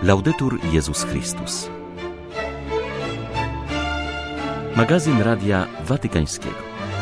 Laudetur Jezus Chrystus. Magazyn Radia Watykańskiego.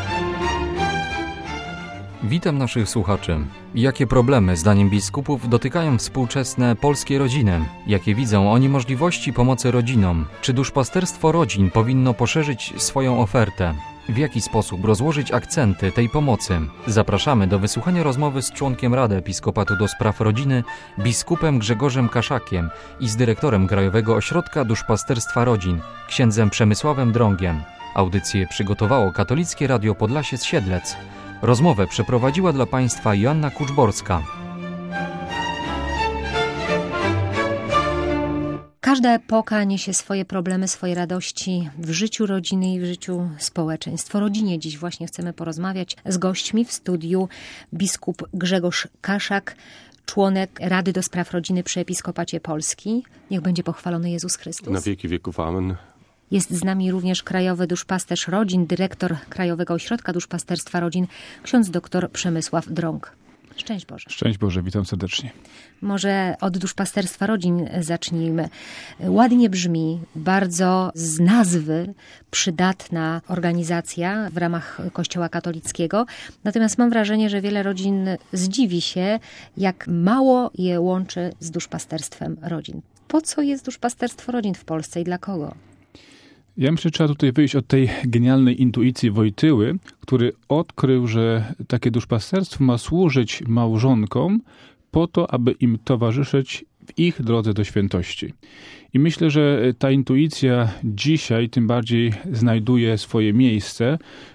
Witam naszych słuchaczy. Jakie problemy, zdaniem biskupów, dotykają współczesne polskie rodziny? Jakie widzą oni możliwości pomocy rodzinom? Czy duszpasterstwo rodzin powinno poszerzyć swoją ofertę? W jaki sposób rozłożyć akcenty tej pomocy? Zapraszamy do wysłuchania rozmowy z członkiem Rady Episkopatu do Spraw Rodziny, biskupem Grzegorzem Kaszakiem i z dyrektorem Krajowego Ośrodka Duszpasterstwa Rodzin, księdzem Przemysławem Drągiem. Audycję przygotowało Katolickie Radio Podlasie z Siedlec. Rozmowę przeprowadziła dla Państwa Joanna Kuczborska. Każda epoka niesie swoje problemy, swoje radości w życiu rodziny i w życiu społeczeństw. O rodzinie dziś właśnie chcemy porozmawiać z gośćmi w studiu. Biskup Grzegorz Kaszak, członek Rady do Spraw Rodziny przy Episkopacie Polski. Niech będzie pochwalony Jezus Chrystus. Na wieki wieków. Amen. Jest z nami również krajowy duszpasterz rodzin, dyrektor Krajowego Ośrodka Duszpasterstwa Rodzin, ksiądz dr Przemysław Drąg. Szczęść Boże. Szczęść Boże, witam serdecznie. Może od duszpasterstwa rodzin zacznijmy. Ładnie brzmi, bardzo z nazwy przydatna organizacja w ramach Kościoła katolickiego. Natomiast mam wrażenie, że wiele rodzin zdziwi się, jak mało je łączy z duszpasterstwem rodzin. Po co jest duszpasterstwo rodzin w Polsce i dla kogo? Ja myślę, że trzeba tutaj wyjść od tej genialnej intuicji Wojtyły, który odkrył, że takie duszpasterstwo ma służyć małżonkom po to, aby im towarzyszyć w ich drodze do świętości. I myślę, że ta intuicja dzisiaj tym bardziej znajduje swoje miejsce,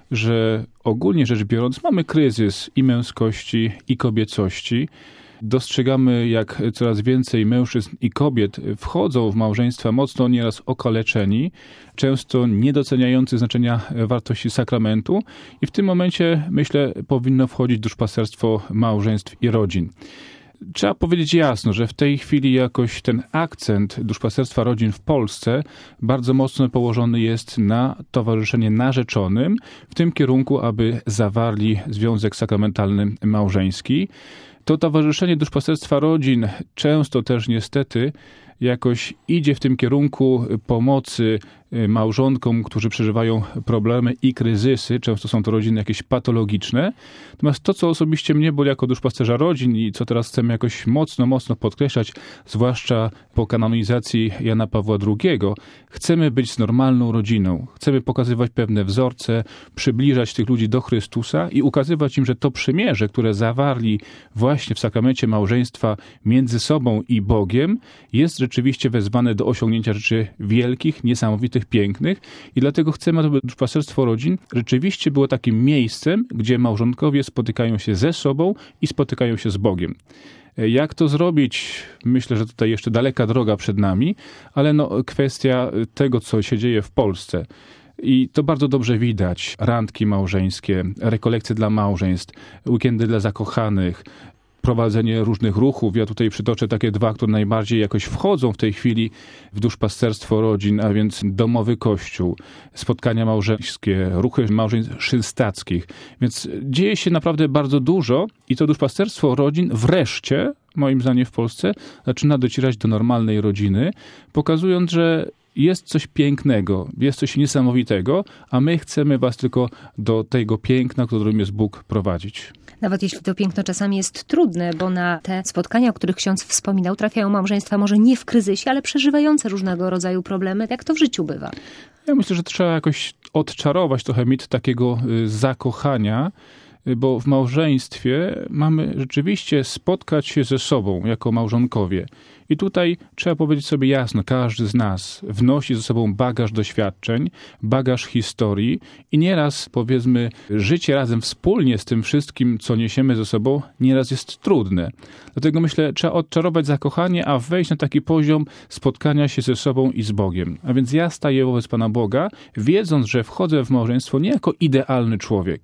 że ogólnie rzecz biorąc mamy kryzys i męskości, i kobiecości. Dostrzegamy, jak coraz więcej mężczyzn i kobiet wchodzą w małżeństwa mocno nieraz okaleczeni, często niedoceniający znaczenia wartości sakramentu i w tym momencie, myślę, powinno wchodzić duszpasterstwo małżeństw i rodzin. Trzeba powiedzieć jasno, że w tej chwili jakoś ten akcent duszpasterstwa rodzin w Polsce bardzo mocno położony jest na towarzyszenie narzeczonym w tym kierunku, aby zawarli związek sakramentalny małżeński. To towarzyszenie duszpasterstwa rodzin często też niestety jakoś idzie w tym kierunku pomocy małżonkom, którzy przeżywają problemy i kryzysy. Często są to rodziny jakieś patologiczne. Natomiast to, co osobiście mnie boli jako duszpasterza rodzin i co teraz chcemy jakoś mocno podkreślać, zwłaszcza po kanonizacji Jana Pawła II, chcemy być normalną rodziną. Chcemy pokazywać pewne wzorce, przybliżać tych ludzi do Chrystusa i ukazywać im, że to przymierze, które zawarli właśnie w sakramencie małżeństwa między sobą i Bogiem, jest rzeczywiście wezwane do osiągnięcia rzeczy wielkich, niesamowitych, pięknych i dlatego chcemy, aby duszpasterstwo rodzin rzeczywiście było takim miejscem, gdzie małżonkowie spotykają się ze sobą i spotykają się z Bogiem. Jak to zrobić? Myślę, że tutaj jeszcze daleka droga przed nami, ale kwestia tego, co się dzieje w Polsce. I to bardzo dobrze widać. Randki małżeńskie, rekolekcje dla małżeństw, weekendy dla zakochanych, prowadzenie różnych ruchów. Ja tutaj przytoczę takie dwa, które najbardziej jakoś wchodzą w tej chwili w duszpasterstwo rodzin, a więc domowy kościół, spotkania małżeńskie, ruchy małżeństw chrzestackich. Więc dzieje się naprawdę bardzo dużo i to duszpasterstwo rodzin wreszcie, moim zdaniem w Polsce, zaczyna docierać do normalnej rodziny, pokazując, że jest coś pięknego, jest coś niesamowitego, a my chcemy was tylko do tego piękna, którym jest Bóg, prowadzić. Nawet jeśli to piękno czasami jest trudne, bo na te spotkania, o których ksiądz wspominał, trafiają małżeństwa może nie w kryzysie, ale przeżywające różnego rodzaju problemy, jak to w życiu bywa. Ja myślę, że trzeba jakoś odczarować trochę mit takiego zakochania, bo w małżeństwie mamy rzeczywiście spotkać się ze sobą jako małżonkowie. I tutaj trzeba powiedzieć sobie jasno, każdy z nas wnosi ze sobą bagaż doświadczeń, bagaż historii i nieraz, powiedzmy, życie razem wspólnie z tym wszystkim, co niesiemy ze sobą, nieraz jest trudne. Dlatego myślę, trzeba odczarować zakochanie, a wejść na taki poziom spotkania się ze sobą i z Bogiem. A więc ja staję wobec Pana Boga, wiedząc, że wchodzę w małżeństwo nie jako idealny człowiek,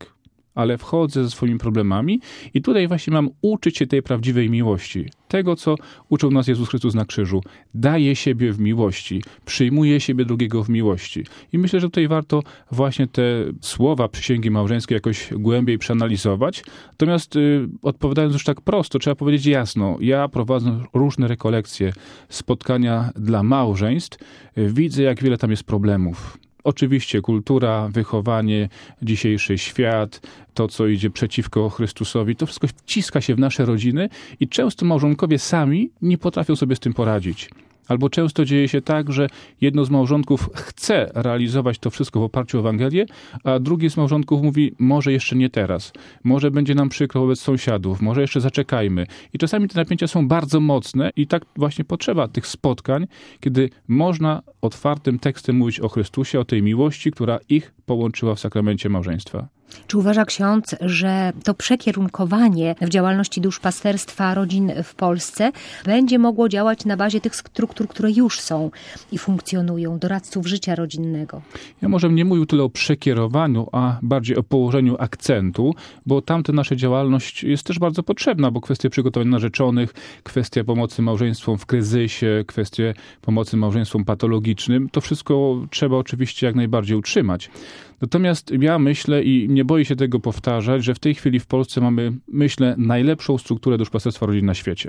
ale wchodzę ze swoimi problemami i tutaj właśnie mam uczyć się tej prawdziwej miłości. Tego, co uczył nas Jezus Chrystus na krzyżu. Daje siebie w miłości, przyjmuje siebie drugiego w miłości. I myślę, że tutaj warto właśnie te słowa przysięgi małżeńskiej jakoś głębiej przeanalizować. Natomiast odpowiadając już tak prosto, trzeba powiedzieć jasno. Ja prowadząc różne rekolekcje, spotkania dla małżeństw, widzę, jak wiele tam jest problemów. Oczywiście kultura, wychowanie, dzisiejszy świat, to co idzie przeciwko Chrystusowi, to wszystko wciska się w nasze rodziny i często małżonkowie sami nie potrafią sobie z tym poradzić. Albo często dzieje się tak, że jedno z małżonków chce realizować to wszystko w oparciu o Ewangelię, a drugi z małżonków mówi, może jeszcze nie teraz, może będzie nam przykro wobec sąsiadów, może jeszcze zaczekajmy. I czasami te napięcia są bardzo mocne i tak właśnie potrzeba tych spotkań, kiedy można otwartym tekstem mówić o Chrystusie, o tej miłości, która ich połączyła w sakramencie małżeństwa. Czy uważa ksiądz, że to przekierunkowanie w działalności duszpasterstwa rodzin w Polsce będzie mogło działać na bazie tych struktur, które już są i funkcjonują, doradców życia rodzinnego? Ja może nie mówił tyle o przekierowaniu, a bardziej o położeniu akcentu, bo tamta nasza działalność jest też bardzo potrzebna, bo kwestie przygotowania narzeczonych, kwestia pomocy małżeństwom w kryzysie, kwestie pomocy małżeństwom patologicznym, to wszystko trzeba oczywiście jak najbardziej utrzymać. Natomiast ja myślę i nie boję się tego powtarzać, że w tej chwili w Polsce mamy, myślę, najlepszą strukturę duszpasterstwa rodzin na świecie.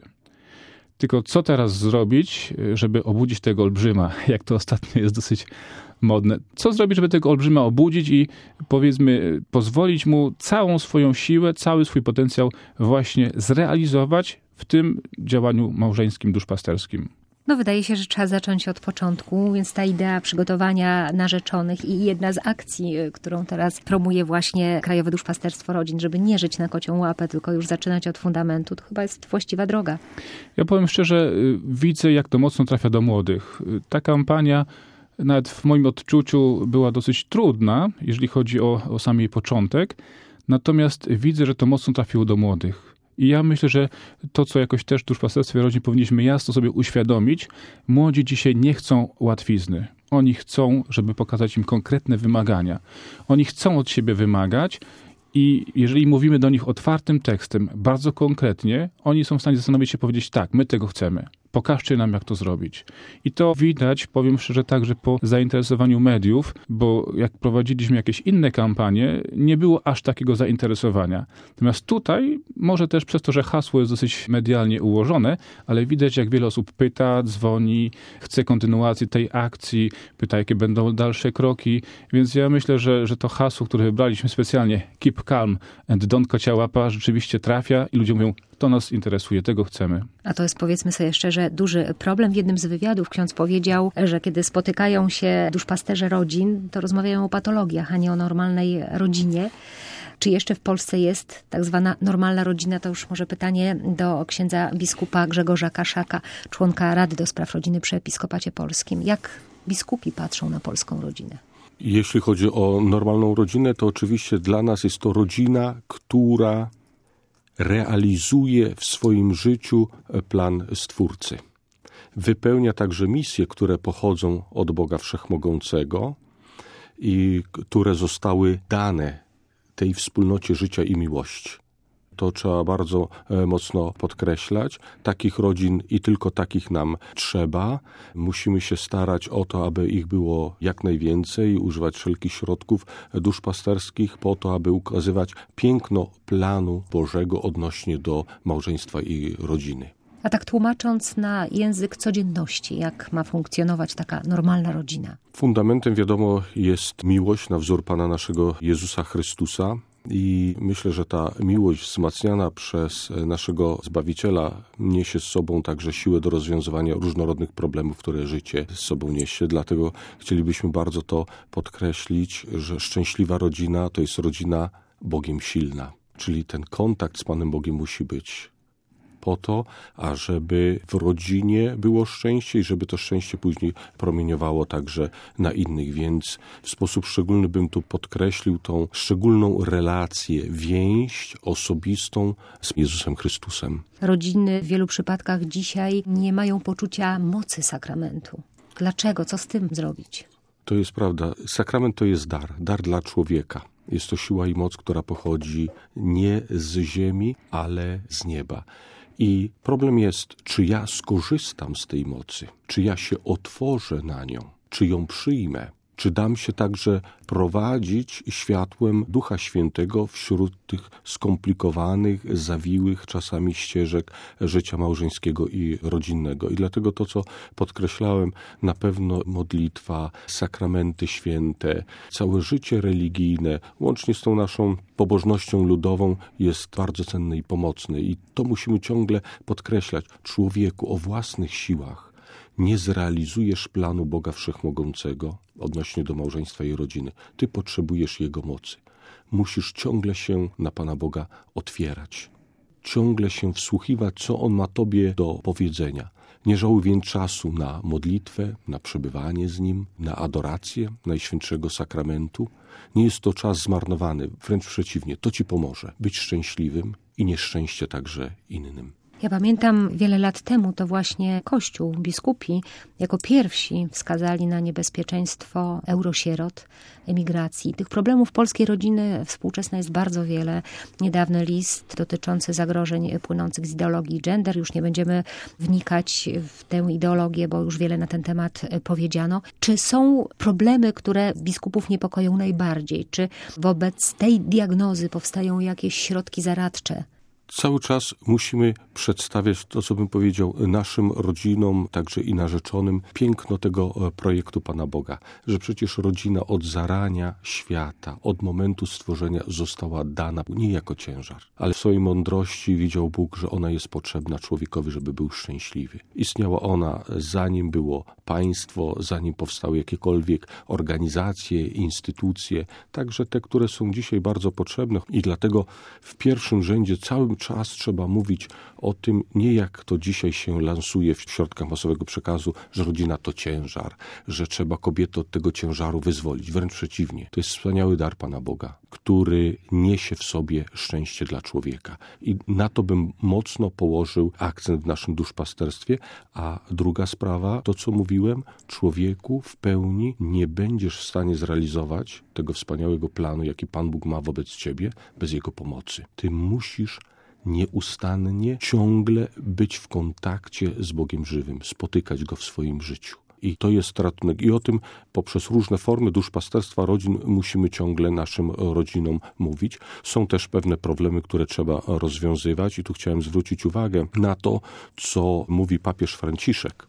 Tylko co teraz zrobić, żeby obudzić tego olbrzyma, jak to ostatnio jest dosyć modne. Co zrobić, żeby tego olbrzyma obudzić i powiedzmy pozwolić mu całą swoją siłę, cały swój potencjał właśnie zrealizować w tym działaniu małżeńskim, duszpasterskim? No wydaje się, że trzeba zacząć od początku, więc ta idea przygotowania narzeczonych i jedna z akcji, którą teraz promuje właśnie Krajowe Duszpasterstwo Rodzin, żeby nie żyć na kocią łapę, tylko już zaczynać od fundamentu, to chyba jest właściwa droga. Ja powiem szczerze, widzę, jak to mocno trafia do młodych. Ta kampania nawet w moim odczuciu była dosyć trudna, jeżeli chodzi o sam jej początek, natomiast widzę, że to mocno trafiło do młodych. I ja myślę, że to, co jakoś też w duszpasterstwie rodzin powinniśmy jasno sobie uświadomić, młodzi dzisiaj nie chcą łatwizny. Oni chcą, żeby pokazać im konkretne wymagania. Oni chcą od siebie wymagać i jeżeli mówimy do nich otwartym tekstem, bardzo konkretnie, oni są w stanie zastanowić się, powiedzieć tak, my tego chcemy. Pokażcie nam, jak to zrobić. I to widać, powiem szczerze, także po zainteresowaniu mediów, bo jak prowadziliśmy jakieś inne kampanie, nie było aż takiego zainteresowania. Natomiast tutaj, może też przez to, że hasło jest dosyć medialnie ułożone, ale widać, jak wiele osób pyta, dzwoni, chce kontynuacji tej akcji, pyta, jakie będą dalsze kroki. Więc ja myślę, że to hasło, które wybraliśmy specjalnie, keep calm and don't kocia łapa, rzeczywiście trafia i ludzie mówią, to nas interesuje, tego chcemy. A to jest, powiedzmy sobie szczerze, duży problem. W jednym z wywiadów ksiądz powiedział, że kiedy spotykają się duszpasterze rodzin, to rozmawiają o patologiach, a nie o normalnej rodzinie. Czy jeszcze w Polsce jest tak zwana normalna rodzina? To już może pytanie do księdza biskupa Grzegorza Kaszaka, członka Rady do Spraw Rodziny przy Episkopacie Polskim. Jak biskupi patrzą na polską rodzinę? Jeśli chodzi o normalną rodzinę, to oczywiście dla nas jest to rodzina, która realizuje w swoim życiu plan Stwórcy. Wypełnia także misje, które pochodzą od Boga Wszechmogącego i które zostały dane tej wspólnocie życia i miłości. To trzeba bardzo mocno podkreślać. Takich rodzin i tylko takich nam trzeba. Musimy się starać o to, aby ich było jak najwięcej, używać wszelkich środków duszpasterskich po to, aby ukazywać piękno planu Bożego odnośnie do małżeństwa i rodziny. A tak tłumacząc na język codzienności, jak ma funkcjonować taka normalna rodzina? Fundamentem, wiadomo, jest miłość na wzór Pana naszego Jezusa Chrystusa. I myślę, że ta miłość wzmacniana przez naszego Zbawiciela niesie z sobą także siłę do rozwiązywania różnorodnych problemów, które życie z sobą niesie. Dlatego chcielibyśmy bardzo to podkreślić, że szczęśliwa rodzina to jest rodzina Bogiem silna. Czyli ten kontakt z Panem Bogiem musi być po to, ażeby w rodzinie było szczęście i żeby to szczęście później promieniowało także na innych. Więc w sposób szczególny bym tu podkreślił tą szczególną relację, więź osobistą z Jezusem Chrystusem. Rodziny w wielu przypadkach dzisiaj nie mają poczucia mocy sakramentu. Dlaczego? Co z tym zrobić? To jest prawda. Sakrament to jest dar dla człowieka. Jest to siła i moc, która pochodzi nie z ziemi, ale z nieba. I problem jest, czy ja skorzystam z tej mocy, czy ja się otworzę na nią, czy ją przyjmę, czy dam się także prowadzić światłem Ducha Świętego wśród tych skomplikowanych, zawiłych czasami ścieżek życia małżeńskiego i rodzinnego. I dlatego to, co podkreślałem, na pewno modlitwa, sakramenty święte, całe życie religijne, łącznie z tą naszą pobożnością ludową, jest bardzo cenne i pomocne. I to musimy ciągle podkreślać. Człowieku, o własnych siłach nie zrealizujesz planu Boga Wszechmogącego odnośnie do małżeństwa i rodziny. Ty potrzebujesz Jego mocy. Musisz ciągle się na Pana Boga otwierać. Ciągle się wsłuchiwać, co On ma Tobie do powiedzenia. Nie żałuj więc czasu na modlitwę, na przebywanie z Nim, na adorację Najświętszego Sakramentu. Nie jest to czas zmarnowany, wręcz przeciwnie, to Ci pomoże być szczęśliwym i nieszczęście także innym. Ja pamiętam wiele lat temu to właśnie Kościół, biskupi jako pierwsi wskazali na niebezpieczeństwo eurosierot, emigracji. Tych problemów polskiej rodziny współczesnej jest bardzo wiele. Niedawny list dotyczący zagrożeń płynących z ideologii gender. Już nie będziemy wnikać w tę ideologię, bo już wiele na ten temat powiedziano. Czy są problemy, które biskupów niepokoją najbardziej? Czy wobec tej diagnozy powstają jakieś środki zaradcze? Cały czas musimy przedstawiać to, co bym powiedział, naszym rodzinom, także i narzeczonym, piękno tego projektu Pana Boga. Że przecież rodzina od zarania świata, od momentu stworzenia została dana nie jako ciężar, ale w swojej mądrości widział Bóg, że ona jest potrzebna człowiekowi, żeby był szczęśliwy. Istniała ona zanim było państwo, zanim powstały jakiekolwiek organizacje, instytucje, także te, które są dzisiaj bardzo potrzebne i dlatego w pierwszym rzędzie cały czas trzeba mówić o tym, nie jak to dzisiaj się lansuje w środkach masowego przekazu, że rodzina to ciężar, że trzeba kobietę od tego ciężaru wyzwolić. Wręcz przeciwnie. To jest wspaniały dar Pana Boga, który niesie w sobie szczęście dla człowieka. I na to bym mocno położył akcent w naszym duszpasterstwie. A druga sprawa, to co mówiłem, człowieku w pełni nie będziesz w stanie zrealizować tego wspaniałego planu, jaki Pan Bóg ma wobec ciebie, bez Jego pomocy. Ty musisz nieustannie, ciągle być w kontakcie z Bogiem żywym, spotykać Go w swoim życiu. I to jest ratunek. I o tym poprzez różne formy duszpasterstwa rodzin musimy ciągle naszym rodzinom mówić. Są też pewne problemy, które trzeba rozwiązywać i tu chciałem zwrócić uwagę na to, co mówi papież Franciszek.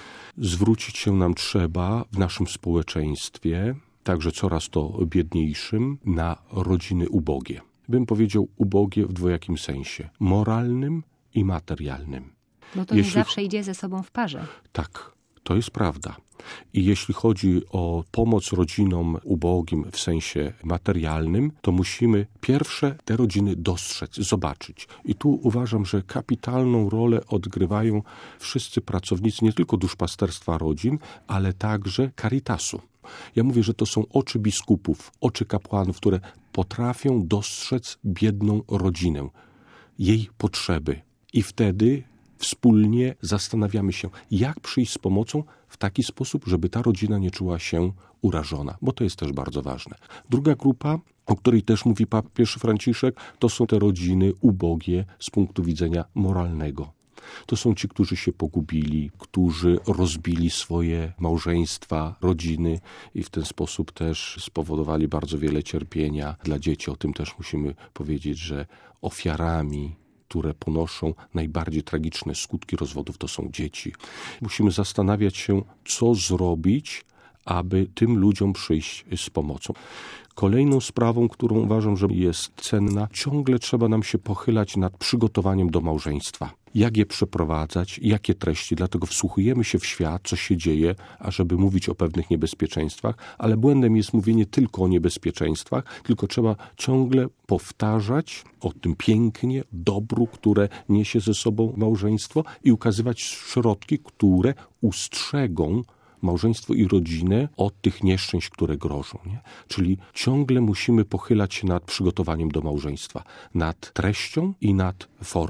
Zwrócić się nam trzeba w naszym społeczeństwie, także coraz to biedniejszym, na rodziny ubogie. Bym powiedział ubogie w dwojakim sensie, moralnym i materialnym. Bo to nie zawsze idzie ze sobą w parze. Tak, to jest prawda. I jeśli chodzi o pomoc rodzinom ubogim w sensie materialnym, to musimy pierwsze te rodziny dostrzec, zobaczyć. I tu uważam, że kapitalną rolę odgrywają wszyscy pracownicy nie tylko duszpasterstwa rodzin, ale także Caritasu. Ja mówię, że to są oczy biskupów, oczy kapłanów, które potrafią dostrzec biedną rodzinę, jej potrzeby. I wtedy wspólnie zastanawiamy się, jak przyjść z pomocą w taki sposób, żeby ta rodzina nie czuła się urażona, bo to jest też bardzo ważne. Druga grupa, o której też mówi papież Franciszek, to są te rodziny ubogie z punktu widzenia moralnego. To są ci, którzy się pogubili, którzy rozbili swoje małżeństwa, rodziny i w ten sposób też spowodowali bardzo wiele cierpienia dla dzieci. O tym też musimy powiedzieć, że ofiarami, które ponoszą najbardziej tragiczne skutki rozwodów, to są dzieci. Musimy zastanawiać się, co zrobić, aby tym ludziom przyjść z pomocą. Kolejną sprawą, którą uważam, że jest cenna, ciągle trzeba nam się pochylać nad przygotowaniem do małżeństwa. Jak je przeprowadzać, jakie treści, dlatego wsłuchujemy się w świat, co się dzieje, ażeby mówić o pewnych niebezpieczeństwach, ale błędem jest mówienie tylko o niebezpieczeństwach, tylko trzeba ciągle powtarzać o tym pięknie, dobru, które niesie ze sobą małżeństwo i ukazywać środki, które ustrzegą małżeństwo i rodzinę od tych nieszczęść, które grożą. Nie? Czyli ciągle musimy pochylać się nad przygotowaniem do małżeństwa, nad treścią i nad formą.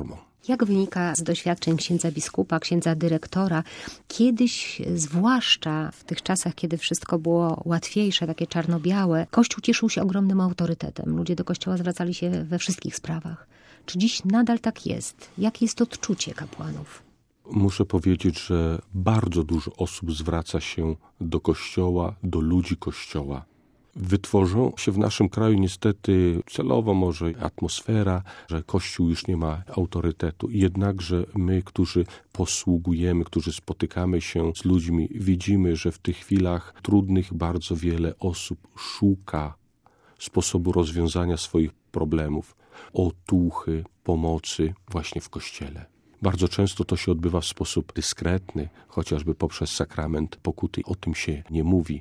Jak wynika z doświadczeń księdza biskupa, księdza dyrektora, kiedyś, zwłaszcza w tych czasach, kiedy wszystko było łatwiejsze, takie czarno-białe, Kościół cieszył się ogromnym autorytetem. Ludzie do Kościoła zwracali się we wszystkich sprawach. Czy dziś nadal tak jest? Jakie jest odczucie kapłanów? Muszę powiedzieć, że bardzo dużo osób zwraca się do Kościoła, do ludzi Kościoła. Wytworzą się w naszym kraju niestety celowo może atmosfera, że Kościół już nie ma autorytetu. Jednakże my, którzy posługujemy, którzy spotykamy się z ludźmi, widzimy, że w tych chwilach trudnych bardzo wiele osób szuka sposobu rozwiązania swoich problemów, otuchy, pomocy właśnie w Kościele. Bardzo często to się odbywa w sposób dyskretny, chociażby poprzez sakrament pokuty. O tym się nie mówi,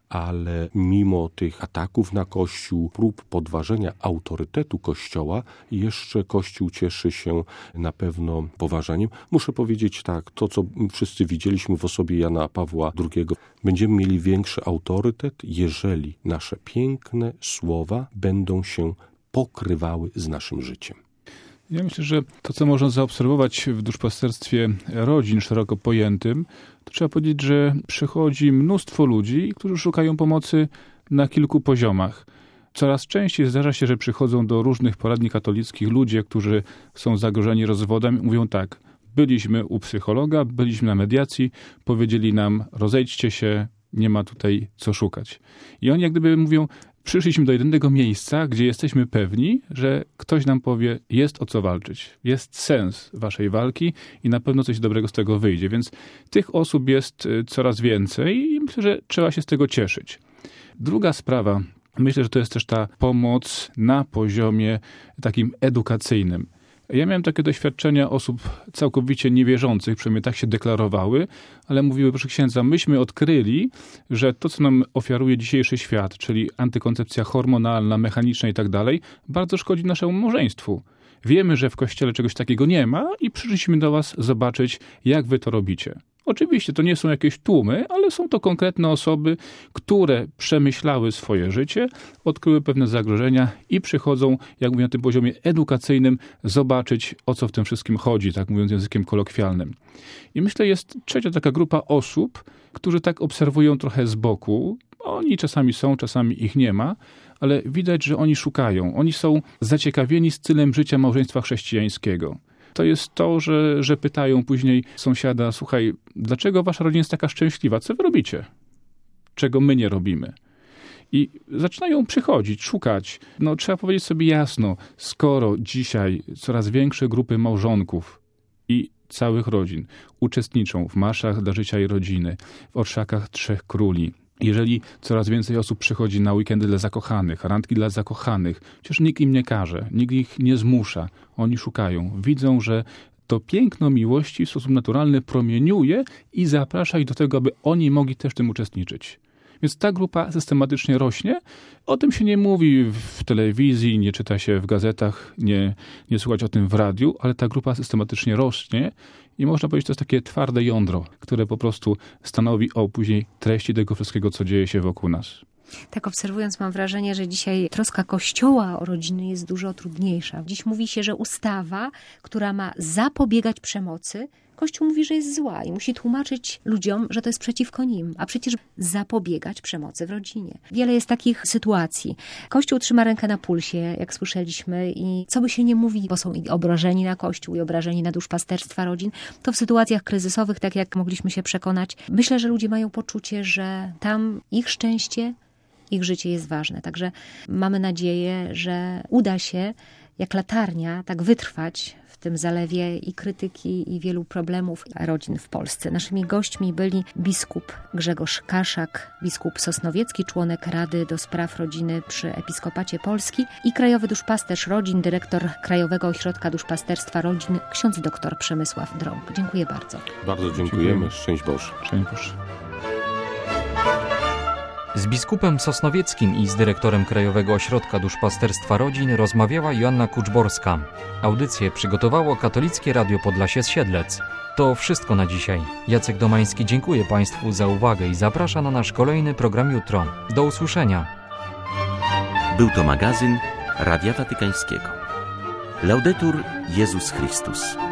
ale mimo tych ataków na Kościół, prób podważenia autorytetu Kościoła, jeszcze Kościół cieszy się na pewno poważaniem. Muszę powiedzieć tak, to co wszyscy widzieliśmy w osobie Jana Pawła II, będziemy mieli większy autorytet, jeżeli nasze piękne słowa będą się pokrywały z naszym życiem. Ja myślę, że to, co można zaobserwować w duszpasterstwie rodzin szeroko pojętym, to trzeba powiedzieć, że przychodzi mnóstwo ludzi, którzy szukają pomocy na kilku poziomach. Coraz częściej zdarza się, że przychodzą do różnych poradni katolickich ludzie, którzy są zagrożeni rozwodem i mówią tak: byliśmy u psychologa, byliśmy na mediacji, powiedzieli nam, rozejdźcie się, nie ma tutaj co szukać. I oni jak gdyby mówią, przyszliśmy do jedynego miejsca, gdzie jesteśmy pewni, że ktoś nam powie, jest o co walczyć, jest sens waszej walki i na pewno coś dobrego z tego wyjdzie. Więc tych osób jest coraz więcej i myślę, że trzeba się z tego cieszyć. Druga sprawa, myślę, że to jest też ta pomoc na poziomie takim edukacyjnym. Ja miałem takie doświadczenia osób całkowicie niewierzących, przynajmniej tak się deklarowały, ale mówiły, proszę księdza, myśmy odkryli, że to, co nam ofiaruje dzisiejszy świat, czyli antykoncepcja hormonalna, mechaniczna i tak dalej, bardzo szkodzi naszemu małżeństwu. Wiemy, że w Kościele czegoś takiego nie ma i przyszliśmy do was zobaczyć, jak wy to robicie. Oczywiście to nie są jakieś tłumy, ale są to konkretne osoby, które przemyślały swoje życie, odkryły pewne zagrożenia i przychodzą, jak mówię, na tym poziomie edukacyjnym zobaczyć, o co w tym wszystkim chodzi, tak mówiąc językiem kolokwialnym. I myślę, jest trzecia taka grupa osób, którzy tak obserwują trochę z boku. Oni czasami są, czasami ich nie ma, ale widać, że oni szukają. Oni są zaciekawieni stylem życia małżeństwa chrześcijańskiego. To jest to, że pytają później sąsiada, słuchaj, dlaczego wasza rodzina jest taka szczęśliwa? Co wy robicie? Czego my nie robimy? I zaczynają przychodzić, szukać. No, trzeba powiedzieć sobie jasno, skoro dzisiaj coraz większe grupy małżonków i całych rodzin uczestniczą w marszach dla życia i rodziny, w orszakach Trzech Króli, jeżeli coraz więcej osób przychodzi na weekendy dla zakochanych, randki dla zakochanych, przecież nikt im nie każe, nikt ich nie zmusza. Oni szukają, widzą, że to piękno miłości w sposób naturalny promieniuje i zaprasza ich do tego, aby oni mogli też w tym uczestniczyć. Więc ta grupa systematycznie rośnie. O tym się nie mówi w telewizji, nie czyta się w gazetach, nie słuchać o tym w radiu, ale ta grupa systematycznie rośnie i można powiedzieć, że to jest takie twarde jądro, które po prostu stanowi o później treści tego wszystkiego, co dzieje się wokół nas. Tak obserwując, mam wrażenie, że dzisiaj troska Kościoła o rodziny jest dużo trudniejsza. Dziś mówi się, że ustawa, która ma zapobiegać przemocy, Kościół mówi, że jest zła i musi tłumaczyć ludziom, że to jest przeciwko nim, a przecież zapobiegać przemocy w rodzinie. Wiele jest takich sytuacji. Kościół trzyma rękę na pulsie, jak słyszeliśmy, i co by się nie mówi, bo są i obrażeni na Kościół, i obrażeni na duszpasterstwa rodzin, to w sytuacjach kryzysowych, tak jak mogliśmy się przekonać, myślę, że ludzie mają poczucie, że tam ich szczęście, ich życie jest ważne. Także mamy nadzieję, że uda się jak latarnia tak wytrwać w tym zalewie i krytyki, i wielu problemów rodzin w Polsce. Naszymi gośćmi byli biskup Grzegorz Kaszak, biskup sosnowiecki, członek Rady do Spraw Rodziny przy Episkopacie Polski i krajowy duszpasterz rodzin, dyrektor Krajowego Ośrodka Duszpasterstwa Rodzin, ksiądz dr Przemysław Drąg. Dziękuję bardzo. Bardzo dziękujemy. Szczęść Boże. Szczęść Boże. Z biskupem sosnowieckim i z dyrektorem Krajowego Ośrodka Duszpasterstwa Rodzin rozmawiała Joanna Kuczborska. Audycję przygotowało Katolickie Radio Podlasie z Siedlec. To wszystko na dzisiaj. Jacek Domański dziękuję Państwu za uwagę i zaprasza na nasz kolejny program jutro. Do usłyszenia. Był to magazyn Radia Watykańskiego. Laudetur Jezus Chrystus.